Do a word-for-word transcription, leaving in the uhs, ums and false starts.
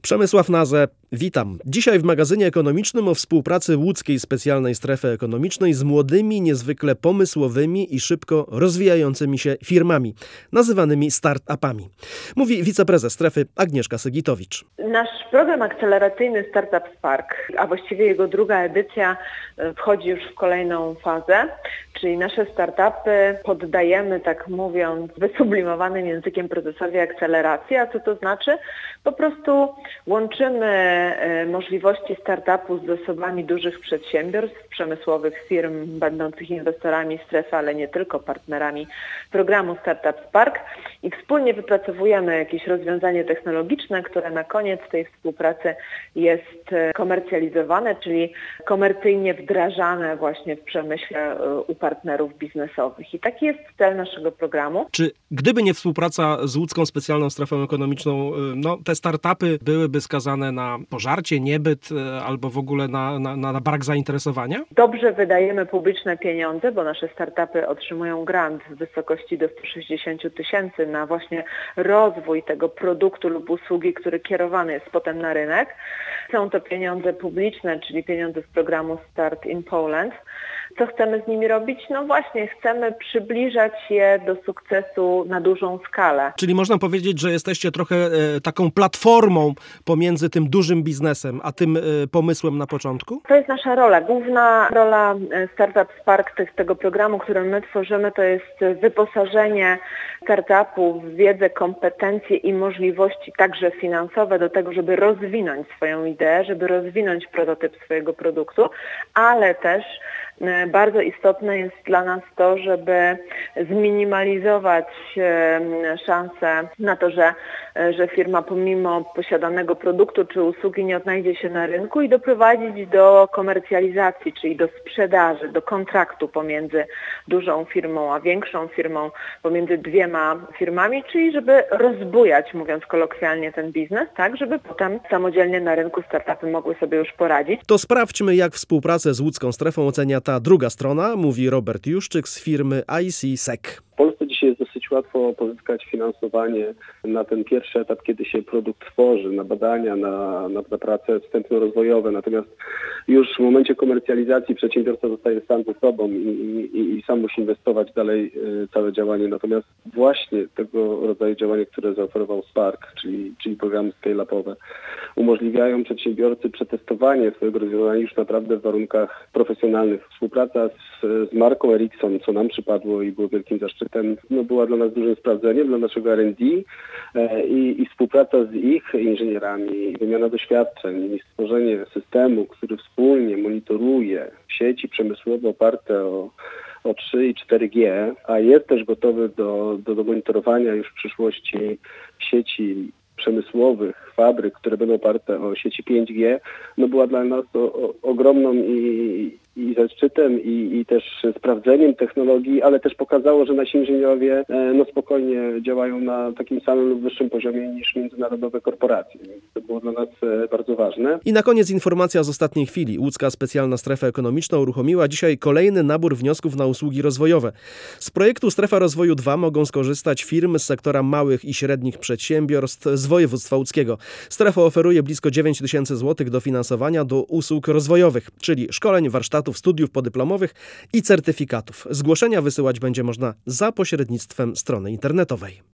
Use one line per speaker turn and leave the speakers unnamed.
Przemysław Naze, witam. Dzisiaj w magazynie ekonomicznym o współpracy łódzkiej specjalnej strefy ekonomicznej z młodymi, niezwykle pomysłowymi i szybko rozwijającymi się firmami, nazywanymi start-upami. Mówi wiceprezes strefy Agnieszka Sygitowicz.
Nasz program akceleracyjny Startup Spark, a właściwie jego druga edycja, wchodzi już w kolejną fazę, czyli nasze startupy poddajemy, tak mówiąc, wysublimowanym językiem procesowi akceleracji. A co to znaczy? Po prostu łączymy możliwości startupu z zasobami dużych przedsiębiorstw, przemysłowych firm będących inwestorami strefy, ale nie tylko, partnerami programu Startup Spark i wspólnie wypracowujemy jakieś rozwiązanie technologiczne, które na koniec tej współpracy jest komercjalizowane, czyli komercyjnie wdrażane właśnie w przemyśle u partnerów biznesowych. I taki jest cel naszego programu.
Czy gdyby nie współpraca z łódzką specjalną strefą ekonomiczną, no te startupy byłyby skazane na pożarcie, niebyt albo w ogóle na, na, na brak zainteresowania?
Dobrze wydajemy publiczne pieniądze, bo nasze startupy otrzymują grant w wysokości do stu sześćdziesięciu tysięcy na właśnie rozwój tego produktu lub usługi, który kierowany jest potem na rynek. Są to pieniądze publiczne, czyli pieniądze z programu Start in Poland. Co chcemy z nimi robić? No właśnie, chcemy przybliżać je do sukcesu na dużą skalę.
Czyli można powiedzieć, że jesteście trochę e, taką platformą pomiędzy tym dużym biznesem, a tym e, pomysłem na początku?
To jest nasza rola. Główna rola Startup Spark tego programu, który my tworzymy, to jest wyposażenie startupu w wiedzę, kompetencje i możliwości także finansowe do tego, żeby rozwinąć swoją ideę, żeby rozwinąć prototyp swojego produktu, ale też bardzo istotne jest dla nas to, żeby zminimalizować szanse na to, że, że firma pomimo posiadanego produktu czy usługi nie odnajdzie się na rynku i doprowadzić do komercjalizacji, czyli do sprzedaży, do kontraktu pomiędzy dużą firmą a większą firmą, pomiędzy dwiema firmami, czyli żeby rozbujać, mówiąc kolokwialnie, ten biznes, tak, żeby potem samodzielnie na rynku startupy mogły sobie już poradzić.
To sprawdźmy, jak współpracę z łódzką strefą ocenia ta druga strona, mówi Robert Juszczyk z firmy I C Sec.
W Polsce dzisiaj jest dosyć łatwo pozyskać finansowanie na ten pierwszy etap, kiedy się produkt tworzy, na badania, na, na, na prace wstępno-rozwojowe. Natomiast już w momencie komercjalizacji przedsiębiorca zostaje sam ze sobą i, i, i sam musi inwestować dalej y, całe działanie. Natomiast właśnie tego rodzaju działania, które zaoferował Spark, czyli, czyli programy scale-upowe, umożliwiają przedsiębiorcy przetestowanie swojego rozwiązania już naprawdę w warunkach profesjonalnych. Współpraca z, z marką Ericsson, co nam przypadło i było wielkim zaszczytem, no, była dla nas dużym sprawdzeniem, dla naszego R and D e, i, i współpraca z ich inżynierami, wymiana doświadczeń i stworzenie systemu, który wspólnie monitoruje sieci przemysłowe oparte o o trzy i cztery G, a jest też gotowy do, do, do monitorowania już w przyszłości sieci przemysłowych, fabryk, które będą oparte o sieci pięć G, no była dla nas o, o, ogromną i, i zaszczytem i, i też sprawdzeniem technologii, ale też pokazało, że nasi inżynierowie no spokojnie działają na takim samym lub wyższym poziomie niż międzynarodowe korporacje. Więc to było dla nas bardzo ważne.
I na koniec informacja z ostatniej chwili. Łódzka specjalna strefa ekonomiczna uruchomiła dzisiaj kolejny nabór wniosków na usługi rozwojowe. Z projektu Strefa Rozwoju dwa mogą skorzystać firmy z sektora małych i średnich przedsiębiorstw z województwa łódzkiego. Strefa oferuje blisko dziewięć tysięcy złotych dofinansowania do usług rozwojowych, czyli szkoleń, warsztatów, studiów podyplomowych i certyfikatów. Zgłoszenia wysyłać będzie można za pośrednictwem strony internetowej.